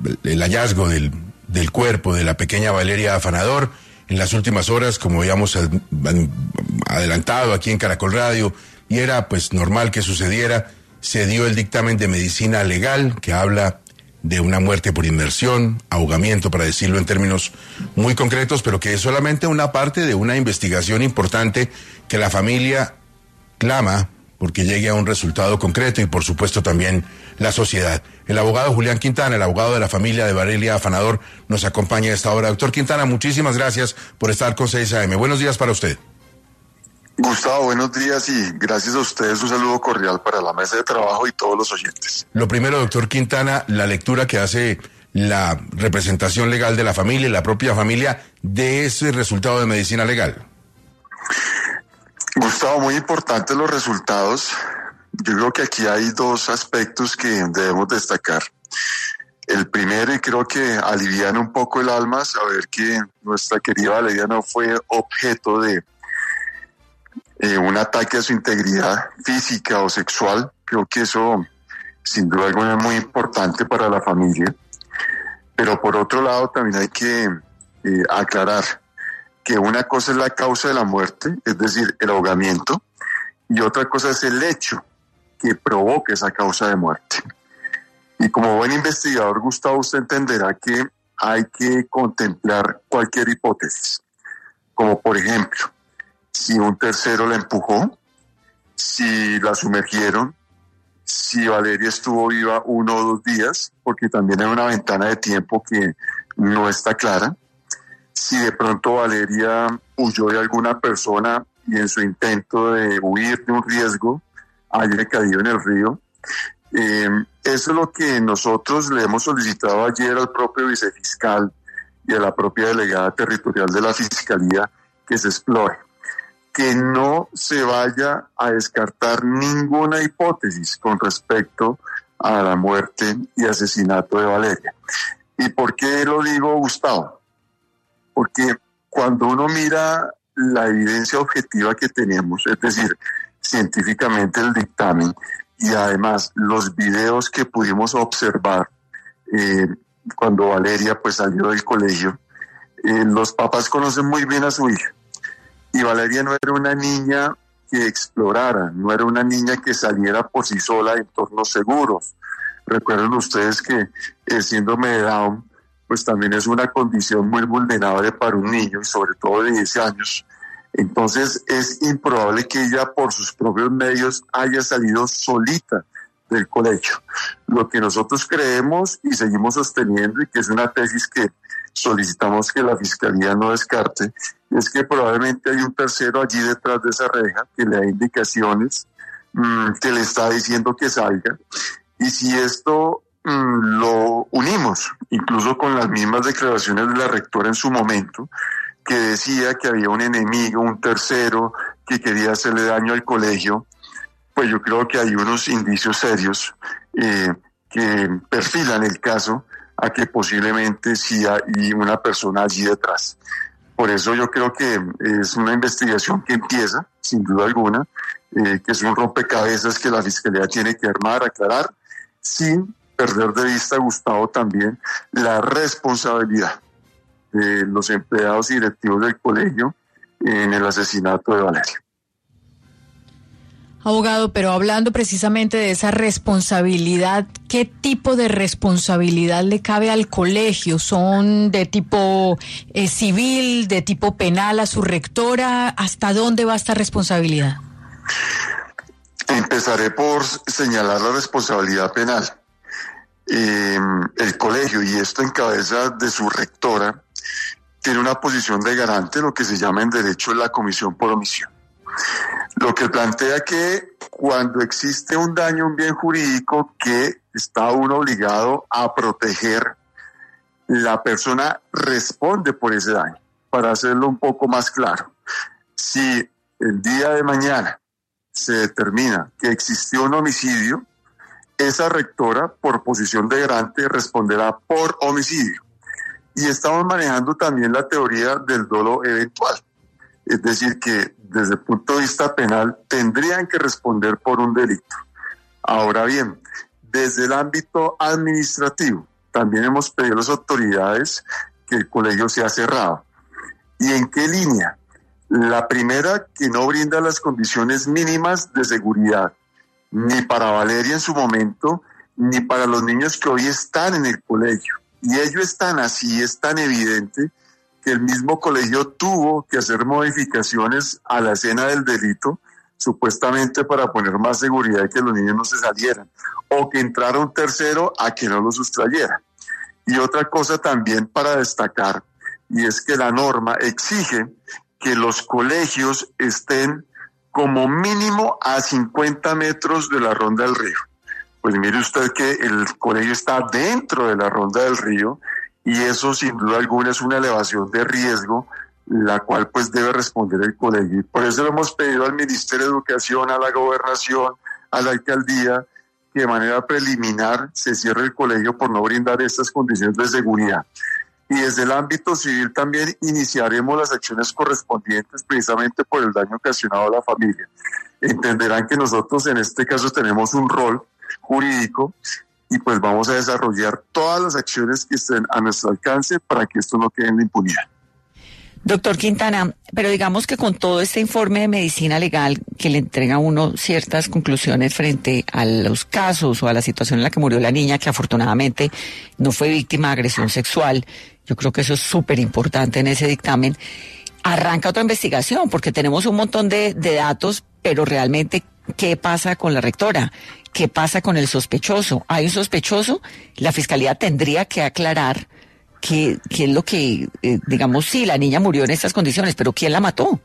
el hallazgo del cuerpo de la pequeña Valeria Afanador. En las últimas horas, como habíamos adelantado aquí en Caracol Radio, y era pues normal que sucediera, se dio el dictamen de medicina legal que habla de una muerte por inmersión, ahogamiento, para decirlo en términos muy concretos, pero que es solamente una parte de una investigación importante que la familia clama porque llegue a un resultado concreto, y por supuesto también la sociedad. El abogado Julián Quintana, el abogado de la familia de Valeria Afanador, nos acompaña a esta hora. Doctor Quintana, muchísimas gracias por estar con 6 AM. Buenos días para usted. Gustavo, buenos días, y gracias a ustedes, un saludo cordial para la mesa de trabajo y todos los oyentes. Lo primero, doctor Quintana, la lectura que hace la representación legal de la familia y la propia familia de ese resultado de medicina legal. Gustavo, muy importantes los resultados. Yo creo que aquí hay dos aspectos que debemos destacar. El primero, y creo que alivian un poco el alma, saber que nuestra querida Valeria no fue objeto de un ataque a su integridad física o sexual. Creo que eso, sin duda alguna, es muy importante para la familia. Pero por otro lado, también hay que aclarar que una cosa es la causa de la muerte, es decir, el ahogamiento, y otra cosa es el hecho que provoca esa causa de muerte. Y como buen investigador, Gustavo, usted entenderá que hay que contemplar cualquier hipótesis, como por ejemplo, si un tercero la empujó, si la sumergieron, si Valeria estuvo viva 1 o 2 días, porque también hay una ventana de tiempo que no está clara, si de pronto Valeria huyó de alguna persona y en su intento de huir de un riesgo haya caído en el río. Eso es lo que nosotros le hemos solicitado ayer al propio vicefiscal y a la propia delegada territorial de la Fiscalía, que se explore, que no se vaya a descartar ninguna hipótesis con respecto a la muerte y asesinato de Valeria. ¿Y por qué lo digo, Gustavo? Porque cuando uno mira la evidencia objetiva que tenemos, es decir, científicamente el dictamen, y además los videos que pudimos observar cuando Valeria pues salió del colegio, los papás conocen muy bien a su hija. Y Valeria no era una niña que explorara, no era una niña que saliera por sí sola a entornos seguros. Recuerden ustedes que el síndrome de Down pues también es una condición muy vulnerable para un niño, y sobre todo de 10 años. Entonces es improbable que ella por sus propios medios haya salido solita del colegio. Lo que nosotros creemos y seguimos sosteniendo, y que es una tesis que solicitamos que la Fiscalía no descarte, es que probablemente hay un tercero allí detrás de esa reja que le da indicaciones, que le está diciendo que salga. Y si esto lo unimos incluso con las mismas declaraciones de la rectora en su momento, que decía que había un enemigo, un tercero, que quería hacerle daño al colegio, pues yo creo que hay unos indicios serios que perfilan el caso a que posiblemente sí hay una persona allí detrás. Por eso yo creo que es una investigación que empieza, sin duda alguna, que es un rompecabezas que la Fiscalía tiene que armar, aclarar, sin perder de vista, Gustavo, también la responsabilidad de los empleados y directivos del colegio en el asesinato de Valeria. Abogado, pero hablando precisamente de esa responsabilidad, ¿qué tipo de responsabilidad le cabe al colegio? ¿Son de tipo civil, de tipo penal a su rectora? ¿Hasta dónde va esta responsabilidad? Empezaré por señalar la responsabilidad penal. El colegio, y esto en cabeza de su rectora, tiene una posición de garante, lo que se llama en derecho la comisión por omisión. Lo que plantea que cuando existe un daño, un bien jurídico que está uno obligado a proteger, la persona responde por ese daño. Para hacerlo un poco más claro, si el día de mañana se determina que existió un homicidio, esa rectora, por posición de garante, responderá por homicidio. Y estamos manejando también la teoría del dolo eventual. Es decir, que desde el punto de vista penal tendrían que responder por un delito. Ahora bien, desde el ámbito administrativo también hemos pedido a las autoridades que el colegio sea cerrado. ¿Y en qué línea? La primera, que no brinda las condiciones mínimas de seguridad, ni para Valeria en su momento, ni para los niños que hoy están en el colegio. Y ello es tan así, es tan evidente, que el mismo colegio tuvo que hacer modificaciones a la escena del delito, supuestamente para poner más seguridad y que los niños no se salieran, o que entrara un tercero a que no lo sustrayera. Y otra cosa también para destacar, y es que la norma exige que los colegios estén como mínimo a 50 metros de la ronda del río. Pues mire usted que el colegio está dentro de la ronda del río y eso sin duda alguna es una elevación de riesgo, la cual pues debe responder el colegio. Y por eso le hemos pedido al Ministerio de Educación, a la Gobernación, a la Alcaldía, que de manera preliminar se cierre el colegio por no brindar estas condiciones de seguridad. Y desde el ámbito civil también iniciaremos las acciones correspondientes precisamente por el daño ocasionado a la familia. Entenderán que nosotros en este caso tenemos un rol jurídico y pues vamos a desarrollar todas las acciones que estén a nuestro alcance para que esto no quede en la impunidad. Doctor Quintana, pero digamos que con todo este informe de medicina legal que le entrega a uno ciertas conclusiones frente a los casos o a la situación en la que murió la niña, que afortunadamente no fue víctima de agresión sexual, yo creo que eso es súper importante en ese dictamen, arranca otra investigación porque tenemos un montón de datos, pero realmente, ¿qué pasa con la rectora? ¿Qué pasa con el sospechoso? ¿Hay un sospechoso? La Fiscalía tendría que aclarar qué es lo que, digamos, sí, la niña murió en estas condiciones, pero ¿quién la mató?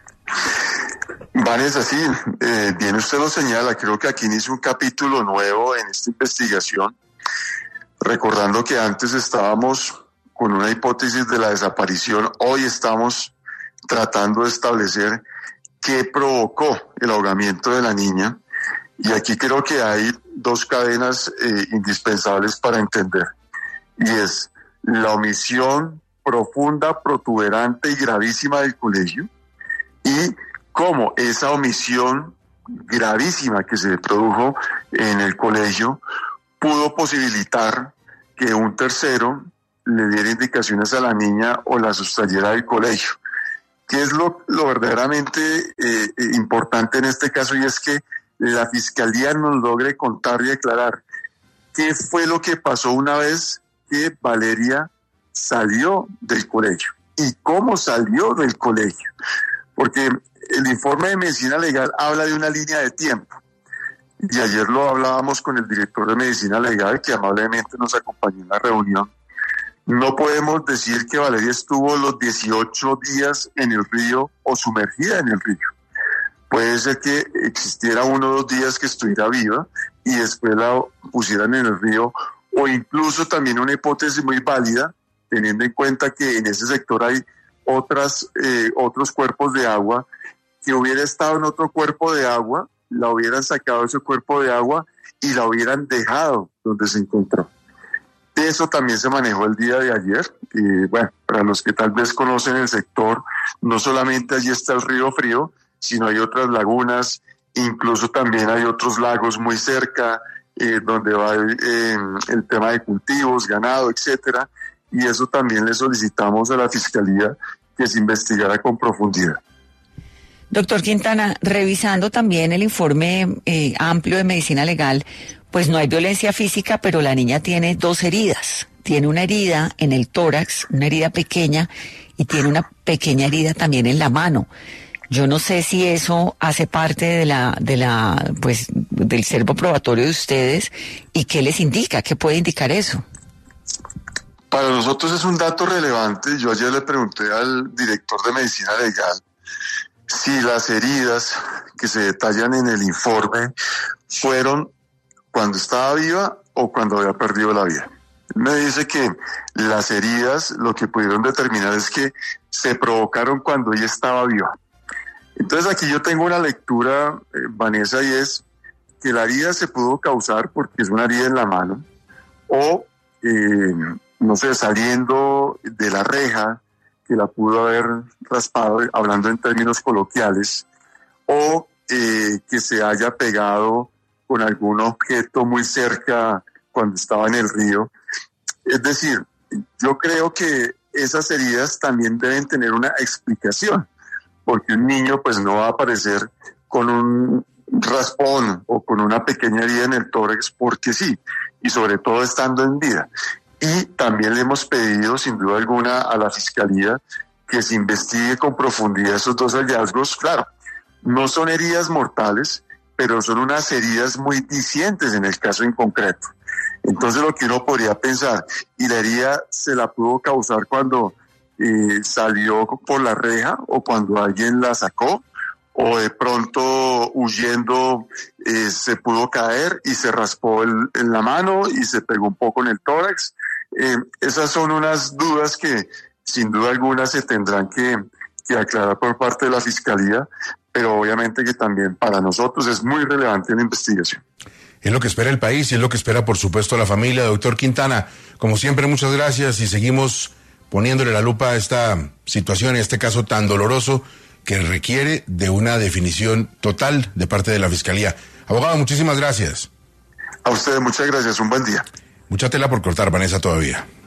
Vanessa, sí, bien usted lo señala, creo que aquí inicia un capítulo nuevo en esta investigación, recordando que antes estábamos con una hipótesis de la desaparición, hoy estamos tratando de establecer qué provocó el ahogamiento de la niña, y aquí creo que hay dos cadenas indispensables para entender, y es la omisión profunda, protuberante y gravísima del colegio, y cómo esa omisión gravísima que se produjo en el colegio pudo posibilitar que un tercero le diera indicaciones a la niña o la sustrayera del colegio. ¿Qué es lo verdaderamente importante en este caso? Y es que la Fiscalía nos logre contar y aclarar qué fue lo que pasó una vez que Valeria salió del colegio y cómo salió del colegio. Porque el informe de medicina legal habla de una línea de tiempo. Y ayer lo hablábamos con el director de medicina legal, que amablemente nos acompañó en la reunión. No podemos decir que Valeria estuvo los 18 días en el río o sumergida en el río. Puede ser que existiera 1 o 2 días que estuviera viva y después la pusieran en el río, o incluso también una hipótesis muy válida, teniendo en cuenta que en ese sector hay otros cuerpos de agua, que hubiera estado en otro cuerpo de agua, la hubieran sacado de ese cuerpo de agua y la hubieran dejado donde se encontró. Eso también se manejó el día de ayer. Y bueno, para los que tal vez conocen el sector, no solamente allí está el río Frío, sino hay otras lagunas, incluso también hay otros lagos muy cerca, donde va el tema de cultivos, ganado, etcétera, y eso también le solicitamos a la Fiscalía que se investigara con profundidad. Doctor Quintana, revisando también el informe amplio de medicina legal, pues no hay violencia física, pero la niña tiene 2 heridas. Tiene una herida en el tórax, una herida pequeña, y tiene una pequeña herida también en la mano. Yo no sé si eso hace parte del servo probatorio de ustedes y qué les indica, qué puede indicar eso. Para nosotros es un dato relevante. Yo ayer le pregunté al director de medicina legal si las heridas que se detallan en el informe fueron cuando estaba viva o cuando había perdido la vida. Él me dice que las heridas lo que pudieron determinar es que se provocaron cuando ella estaba viva. Entonces aquí yo tengo una lectura, Vanessa, y es que la herida se pudo causar porque es una herida en la mano o, no sé, saliendo de la reja que la pudo haber raspado, hablando en términos coloquiales, o que se haya pegado con algún objeto muy cerca cuando estaba en el río. Es decir, yo creo que esas heridas también deben tener una explicación, porque un niño pues no va a aparecer con un raspón o con una pequeña herida en el tórax porque sí, y sobre todo estando en vida. Y también le hemos pedido, sin duda alguna, a la Fiscalía que se investigue con profundidad esos dos hallazgos. Claro, no son heridas mortales, pero son unas heridas muy dicientes en el caso en concreto. Entonces lo que uno podría pensar, y la herida se la pudo causar cuando salió por la reja o cuando alguien la sacó, o de pronto huyendo se pudo caer y se raspó en la mano y se pegó un poco en el tórax. Esas son unas dudas que sin duda alguna se tendrán que aclarar por parte de la Fiscalía, pero obviamente que también para nosotros es muy relevante la investigación. Es lo que espera el país y es lo que espera, por supuesto, la familia. Doctor Quintana, como siempre, muchas gracias y seguimos poniéndole la lupa a esta situación, a este caso tan doloroso que requiere de una definición total de parte de la Fiscalía. Abogado, muchísimas gracias. A ustedes muchas gracias, un buen día. Mucha tela por cortar, Vanessa, todavía.